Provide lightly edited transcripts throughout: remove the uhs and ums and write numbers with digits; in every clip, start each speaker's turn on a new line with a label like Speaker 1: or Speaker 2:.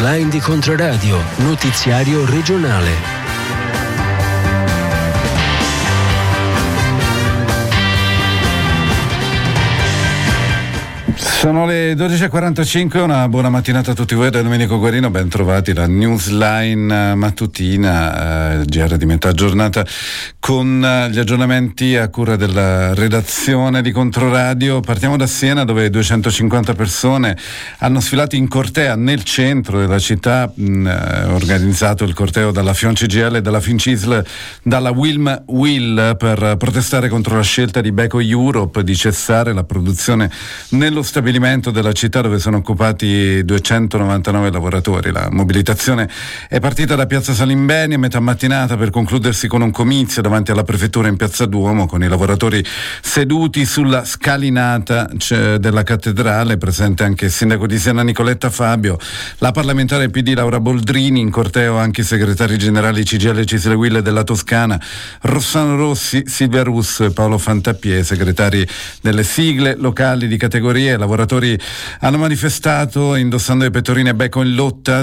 Speaker 1: Newsline di Controradio, notiziario regionale.
Speaker 2: Sono le 12.45, una buona mattinata a tutti voi da Domenico Guarino, ben trovati la Newsline mattutina, GR di metà giornata, con gli aggiornamenti a cura della redazione di Controradio. Partiamo da Siena, dove 250 persone hanno sfilato in cortea nel centro della città, organizzato il corteo dalla FIOM-CGIL e dalla FINCISL, dalla Wilm Will, per protestare contro la scelta di Beko Europe di cessare la produzione nello stabilimento della città dove sono occupati 299 lavoratori. La mobilitazione è partita da Piazza Salimbeni a metà mattinata per concludersi con un comizio davanti alla prefettura in Piazza Duomo, con i lavoratori seduti sulla scalinata della cattedrale, presente anche il sindaco di Siena Nicoletta Fabio, la parlamentare PD Laura Boldrini, in corteo anche i segretari generali CGIL e CISL Will della Toscana, Rossano Rossi, Silvia Russo e Paolo Fantapie, segretari delle sigle locali di categoria. I lavoratori hanno manifestato indossando i pettorini a Beko in lotta,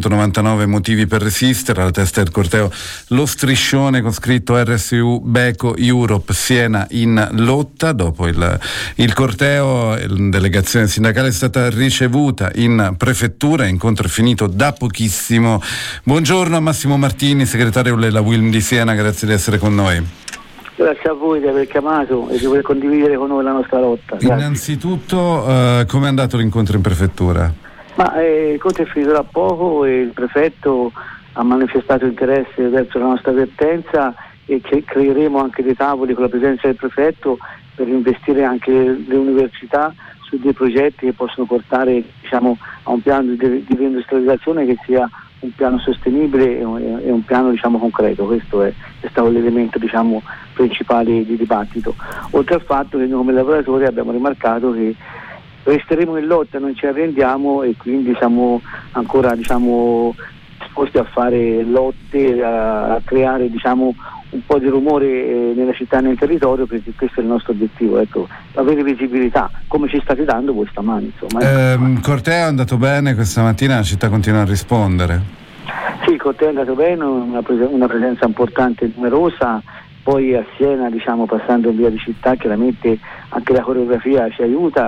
Speaker 2: 299 motivi per resistere. Alla testa del corteo lo striscione con scritto RSU Beko Europe Siena in lotta. Dopo il corteo, la delegazione sindacale è stata ricevuta in prefettura, incontro è finito da pochissimo. Buongiorno a Massimo Martini, segretario della Wilm di Siena, grazie di essere con noi.
Speaker 3: Grazie a voi di aver chiamato e di voler condividere con noi la nostra lotta. Grazie.
Speaker 2: Innanzitutto, come è andato l'incontro in prefettura?
Speaker 3: L'incontro è finito da poco e il prefetto ha manifestato interesse verso la nostra vertenza e creeremo anche dei tavoli con la presenza del prefetto per investire anche le università su dei progetti che possono portare, diciamo, a un piano di reindustrializzazione che sia un piano sostenibile e un piano, diciamo, concreto. Questo è stato l'elemento, diciamo, principale di dibattito, oltre al fatto che noi come lavoratori abbiamo rimarcato che resteremo in lotta, non ci arrendiamo e quindi siamo ancora, diciamo, disposti a fare lotte, a creare, diciamo, un po' di rumore nella città e nel territorio, perché questo è il nostro obiettivo, ecco, avere visibilità come ci state dando voi stamani, insomma.
Speaker 2: Il corteo è andato bene questa mattina, la città continua a rispondere?
Speaker 3: Sì, il corteo è andato bene, una presenza importante e numerosa. Poi a Siena, diciamo, passando in via di città, chiaramente anche la coreografia ci aiuta,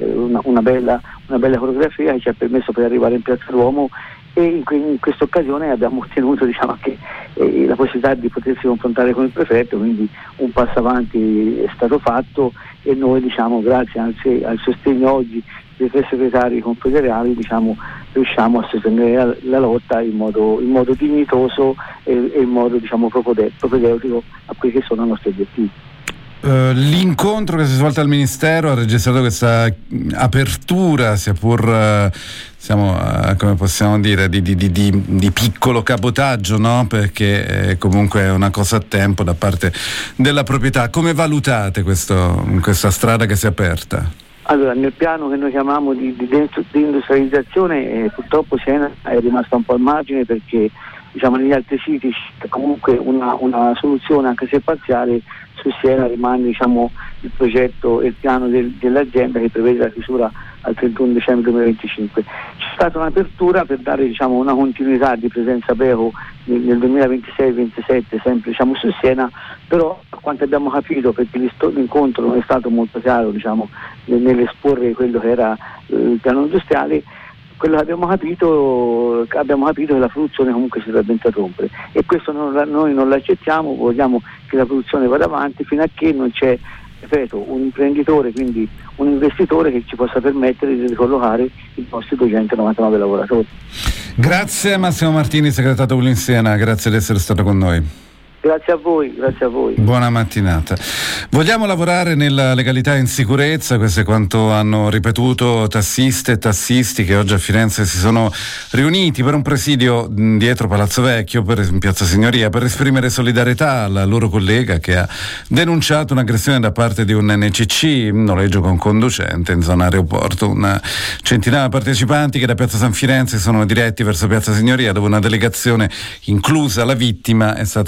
Speaker 3: una bella coreografia che ci ha permesso di arrivare in Piazza Duomo, e in questa occasione abbiamo ottenuto, diciamo, anche la possibilità di potersi confrontare con il prefetto, quindi un passo avanti è stato fatto e noi, diciamo, grazie al sostegno oggi dei tre segretari confederali, diciamo, riusciamo a sostenere la lotta in modo dignitoso e in modo, diciamo, propedeutico a quelli che sono i nostri obiettivi.
Speaker 2: L'incontro che si è svolto al Ministero ha registrato questa apertura, sia pur come possiamo dire, di piccolo cabotaggio, no? Perché comunque è una cosa a tempo da parte della proprietà. Come valutate questa strada che si è aperta?
Speaker 3: Allora, nel piano che noi chiamiamo di industrializzazione, purtroppo Siena è rimasta un po' al margine, perché, diciamo, negli altri siti comunque una soluzione, anche se parziale. Su Siena rimane, diciamo, il progetto e il piano dell'azienda che prevede la chiusura al 31 dicembre 2025. C'è stata un'apertura per dare, diciamo, una continuità di presenza Beko nel 2026-27 sempre, diciamo, su Siena, però a quanto abbiamo capito, perché l'incontro non è stato molto chiaro, diciamo, nell'esporre quello che era il piano industriale, quello che abbiamo capito che la produzione comunque si dovrebbe interrompere, e questo noi non l'accettiamo. Vogliamo che la produzione vada avanti fino a che non c'è, ripeto, un imprenditore, quindi un investitore che ci possa permettere di ricollocare i nostri 299 lavoratori.
Speaker 2: Grazie Massimo Martini, segretario Wilm Siena, grazie di essere stato con noi.
Speaker 3: Grazie a voi.
Speaker 2: Buona mattinata. Vogliamo lavorare nella legalità e in sicurezza, questo è quanto hanno ripetuto tassiste e tassisti che oggi a Firenze si sono riuniti per un presidio dietro Palazzo Vecchio, in Piazza Signoria, per esprimere solidarietà alla loro collega che ha denunciato un'aggressione da parte di un NCC, noleggio con conducente, in zona aeroporto. Una centinaia di partecipanti che da Piazza San Firenze sono diretti verso Piazza Signoria, dove una delegazione, inclusa la vittima, è stata ricevuta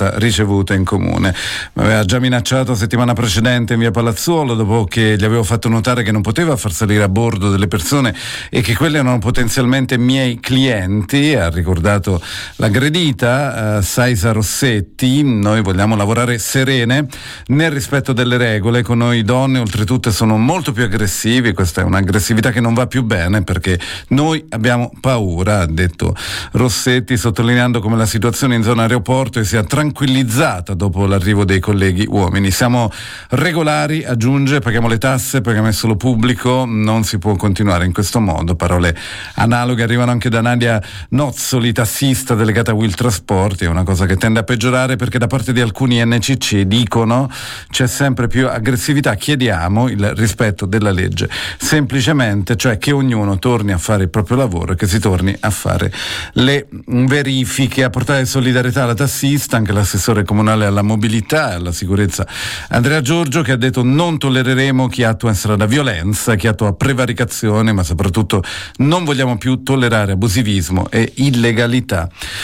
Speaker 2: ricevute in comune. Mi aveva già minacciato settimana precedente in via Palazzuolo, dopo che gli avevo fatto notare che non poteva far salire a bordo delle persone e che quelle erano potenzialmente miei clienti. Ha ricordato l'aggredita Saisa Rossetti. Noi vogliamo lavorare serene nel rispetto delle regole. Con noi donne oltretutto sono molto più aggressivi, questa è un'aggressività che non va più bene perché noi abbiamo paura, ha detto Rossetti, sottolineando come la situazione in zona aeroporto sia tranquillizzata dopo l'arrivo dei colleghi uomini. Siamo regolari, aggiunge, paghiamo le tasse, paghiamo il solo pubblico, non si può continuare in questo modo. Parole analoghe arrivano anche da Nadia Nozzoli, tassista delegata a Will Trasporti. È una cosa che tende a peggiorare perché da parte di alcuni NCC dicono c'è sempre più aggressività. Chiediamo il rispetto della legge, semplicemente, cioè che ognuno torni a fare il proprio lavoro e che si torni a fare le verifiche. A portare solidarietà alla tassista anche l'assessore comunale alla mobilità e alla sicurezza Andrea Giorgio, che ha detto non tollereremo chi attua in strada violenza, chi attua prevaricazione, ma soprattutto non vogliamo più tollerare abusivismo e illegalità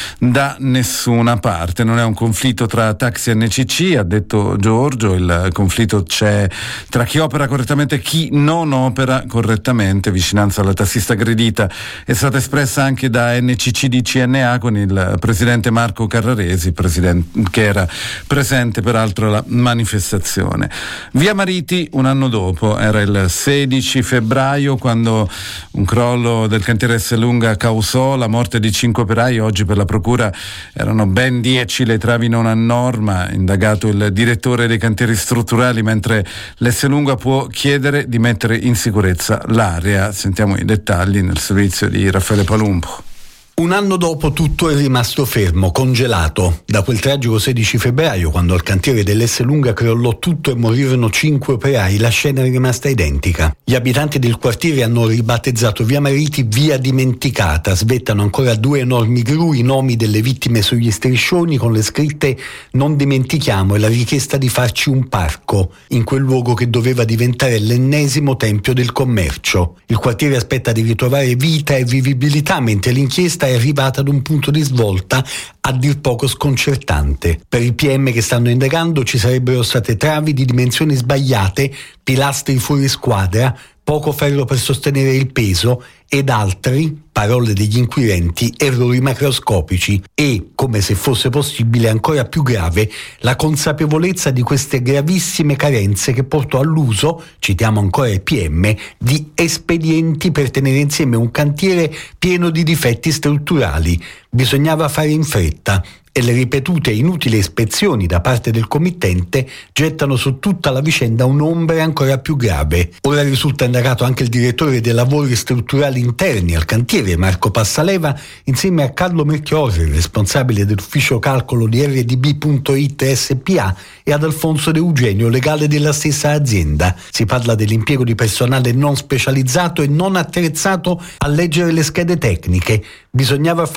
Speaker 2: da nessuna parte. Non è un conflitto tra taxi e NCC, ha detto Giorgio, il conflitto c'è tra chi opera correttamente e chi non opera correttamente. Vicinanza alla tassista aggredita è stata espressa anche da NCC di CNA con il presidente Marco Carraresi, che era presente peraltro alla manifestazione. Via Mariti un anno dopo, era il 16 febbraio quando un crollo del cantiere Esselunga causò la morte di 5 operai. Oggi per la procura erano ben 10 le travi non a norma, indagato il direttore dei cantieri strutturali, mentre l'Esselunga può chiedere di mettere in sicurezza l'area. Sentiamo i dettagli nel servizio di Raffaele Palumbo.
Speaker 4: Un anno dopo tutto è rimasto fermo, congelato. Da quel tragico 16 febbraio, quando al cantiere dell'Esselunga crollò tutto e morirono 5 operai, la scena è rimasta identica. Gli abitanti del quartiere hanno ribattezzato via Mariti via dimenticata. Svettano ancora 2 enormi gru, i nomi delle vittime sugli striscioni con le scritte "Non dimentichiamo" e la richiesta di farci un parco, in quel luogo che doveva diventare l'ennesimo tempio del commercio. Il quartiere aspetta di ritrovare vita e vivibilità, mentre l'inchiesta è arrivata ad un punto di svolta a dir poco sconcertante. Per il PM che stanno indagando ci sarebbero state travi di dimensioni sbagliate, pilastri fuori squadra, poco ferro per sostenere il peso ed altri, parole degli inquirenti, errori macroscopici e, come se fosse possibile ancora più grave, la consapevolezza di queste gravissime carenze che portò all'uso, citiamo ancora il PM, di espedienti per tenere insieme un cantiere pieno di difetti strutturali. Bisognava fare in fretta e le ripetute e inutili ispezioni da parte del committente gettano su tutta la vicenda un'ombra ancora più grave. Ora risulta indagato anche il direttore dei lavori strutturali interni al cantiere, Marco Passaleva, insieme a Carlo Melchiorri, responsabile dell'ufficio calcolo di RDB.it SPA, e ad Alfonso De Eugenio, legale della stessa azienda. Si parla dell'impiego di personale non specializzato e non attrezzato a leggere le schede tecniche. Bisognava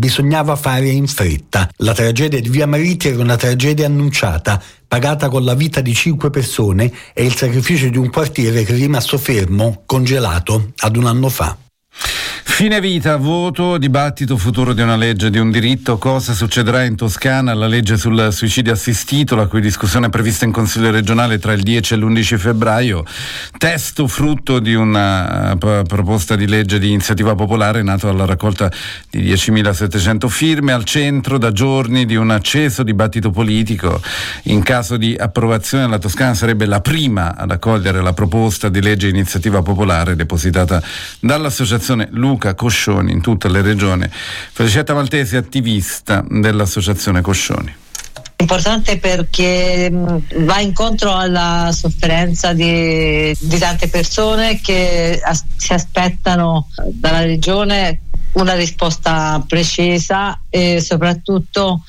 Speaker 4: fare in fretta. La tragedia di via Mariti era una tragedia annunciata, pagata con la vita di 5 persone e il sacrificio di un quartiere che è rimasto fermo, congelato, ad un anno fa.
Speaker 2: Fine vita, voto, dibattito, futuro di una legge, di un diritto. Cosa succederà in Toscana? La legge sul suicidio assistito, la cui discussione è prevista in Consiglio regionale tra il 10 e l'11 febbraio. Testo frutto di una proposta di legge di iniziativa popolare nato alla raccolta di 10.700 firme, al centro da giorni di un acceso dibattito politico. In caso di approvazione la Toscana sarebbe la prima ad accogliere la proposta di legge di iniziativa popolare depositata dall'associazione Luca Coscioni in tutte le regioni. Felicetta Maltesi, attivista dell'associazione Coscioni.
Speaker 5: Importante perché va incontro alla sofferenza di tante persone che si aspettano dalla regione una risposta precisa e soprattutto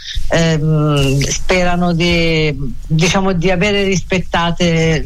Speaker 5: sperano di avere rispettata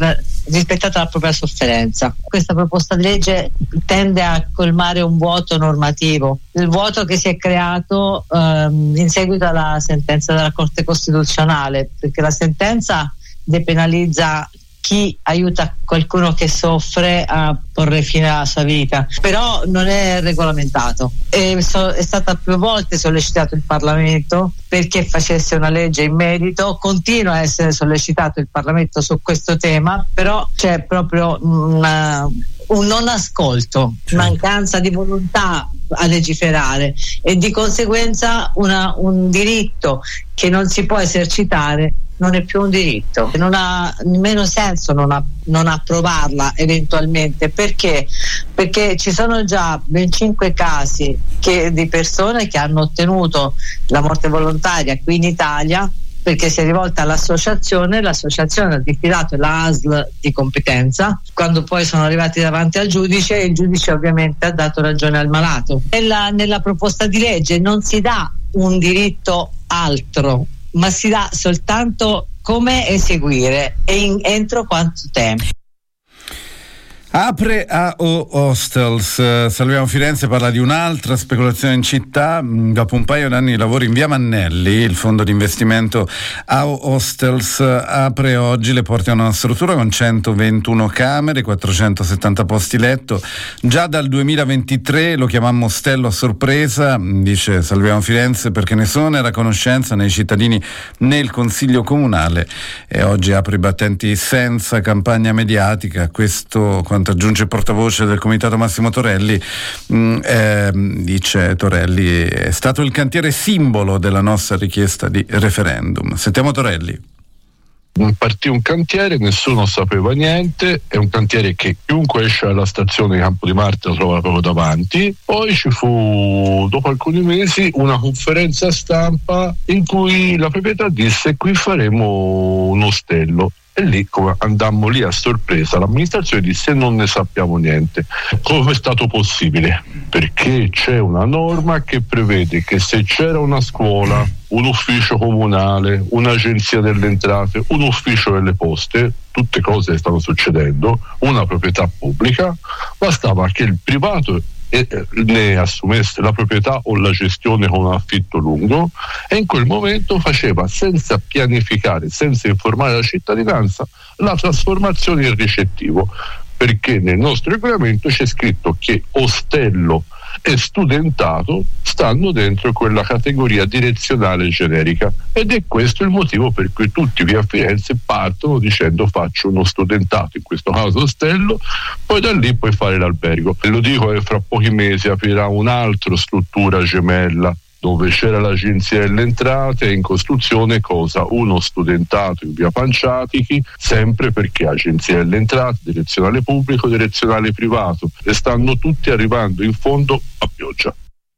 Speaker 5: la propria sofferenza. Questa proposta di legge tende a colmare un vuoto normativo, il vuoto che si è creato in seguito alla sentenza della Corte Costituzionale, perché la sentenza depenalizza chi aiuta qualcuno che soffre a porre fine alla sua vita, però non è regolamentato. È stato più volte sollecitato il Parlamento perché facesse una legge in merito, continua a essere sollecitato il Parlamento su questo tema, però c'è proprio un non ascolto, mancanza di volontà a legiferare e di conseguenza un diritto che non si può esercitare non è più un diritto. Non ha nemmeno senso non approvarla eventualmente, perché ci sono già ben 5 casi di persone che hanno ottenuto la morte volontaria qui in Italia perché si è rivolta all'associazione, l'associazione ha diffidato la ASL di competenza, quando poi sono arrivati davanti al giudice e il giudice ovviamente ha dato ragione al malato. Nella proposta di legge non si dà un diritto altro, ma si dà soltanto come eseguire e entro quanto tempo.
Speaker 2: Apre AO Hostels. Salviamo Firenze parla di un'altra speculazione in città. Dopo un paio d'anni di lavoro in via Mannelli, il fondo di investimento AO Hostels apre oggi le porte a una struttura con 121 camere, 470 posti letto. Già dal 2023 lo chiamammo ostello a sorpresa, dice Salviamo Firenze, perché nessuno era a conoscenza né i cittadini né il consiglio comunale, e oggi apre i battenti senza campagna mediatica. Questo quanto aggiunge il portavoce del comitato Massimo Torelli. Dice Torelli: è stato il cantiere simbolo della nostra richiesta di referendum. Sentiamo Torelli.
Speaker 6: Partì un cantiere, nessuno sapeva niente, è un cantiere che chiunque esce dalla stazione di Campo di Marte lo trova proprio davanti. Poi ci fu, dopo alcuni mesi, una conferenza stampa in cui la proprietà disse: qui faremo un ostello. E lì, come andammo lì a sorpresa, l'amministrazione disse: non ne sappiamo niente. Come è stato possibile? Perché c'è una norma che prevede che se c'era una scuola, un ufficio comunale, un'agenzia delle entrate, un ufficio delle poste, tutte cose che stanno succedendo, una proprietà pubblica, bastava che il privato ne assumesse la proprietà o la gestione con un affitto lungo, e in quel momento faceva, senza pianificare, senza informare la cittadinanza, la trasformazione in ricettivo, perché nel nostro regolamento c'è scritto che ostello e studentato stanno dentro quella categoria direzionale generica, ed è questo il motivo per cui tutti qui a Firenze partono dicendo: faccio uno studentato, in questo caso ostello, poi da lì puoi fare l'albergo. E lo dico che fra pochi mesi aprirà un'altra struttura gemella dove c'era l'agenzia delle entrate, in costruzione cosa? Uno studentato in via Panciatichi, sempre perché agenzia delle entrate, direzionale pubblico, direzionale privato, e stanno tutti arrivando in fondo a pioggia.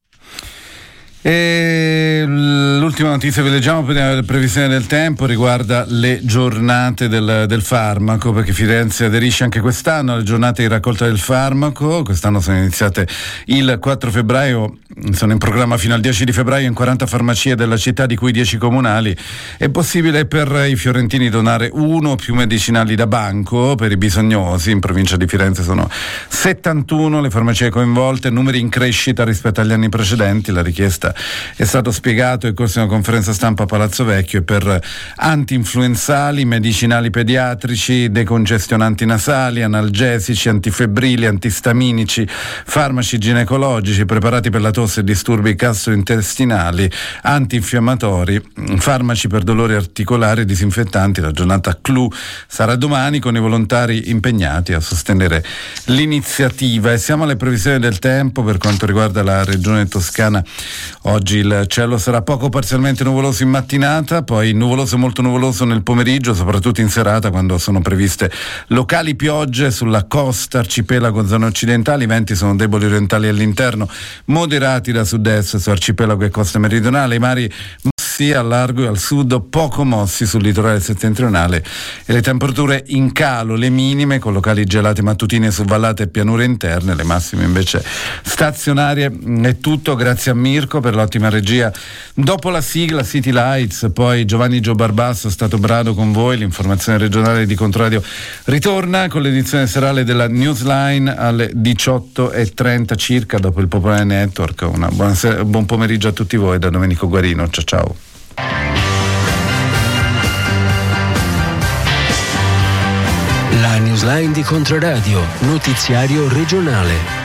Speaker 2: E l'ultima notizia che leggiamo per la previsione del tempo riguarda le giornate del farmaco, perché Firenze aderisce anche quest'anno alle giornate di raccolta del farmaco. Quest'anno sono iniziate il 4 febbraio, sono in programma fino al 10 di febbraio in 40 farmacie della città, di cui 10 comunali. È possibile per i fiorentini donare 1 o più medicinali da banco per i bisognosi. In provincia di Firenze sono 71 le farmacie coinvolte, numeri in crescita rispetto agli anni precedenti. La richiesta è stato spiegato in corso di una conferenza stampa a Palazzo Vecchio, e per antinfluenzali, medicinali pediatrici, decongestionanti nasali, analgesici, antifebbrili, antistaminici, farmaci ginecologici, preparati per la tosse e disturbi gastrointestinali, antinfiammatori, farmaci per dolori articolari e disinfettanti. La giornata clou sarà domani, con i volontari impegnati a sostenere l'iniziativa. E siamo alle previsioni del tempo per quanto riguarda la regione toscana. Oggi il cielo sarà poco parzialmente nuvoloso in mattinata, poi nuvoloso, molto nuvoloso nel pomeriggio, soprattutto in serata, quando sono previste locali piogge sulla costa, arcipelago, zone occidentali. I venti sono deboli orientali all'interno, moderati da sud-est su arcipelago e costa meridionale. I mari mossi al largo e al sud, poco mossi sul litorale settentrionale, e le temperature in calo, le minime con locali gelate mattutine su vallate e pianure interne, le massime invece stazionarie. È tutto, grazie a Mirko per l'ottima regia. Dopo la sigla City Lights, poi Giovanni Gio Barbasso, Stato Brado con voi. L'informazione regionale di Controradio ritorna con l'edizione serale della Newsline alle 18:30 circa, dopo il Popolare Network. Buon pomeriggio a tutti voi da Domenico Guarino. Ciao ciao.
Speaker 1: La Newsline di Controradio, notiziario regionale.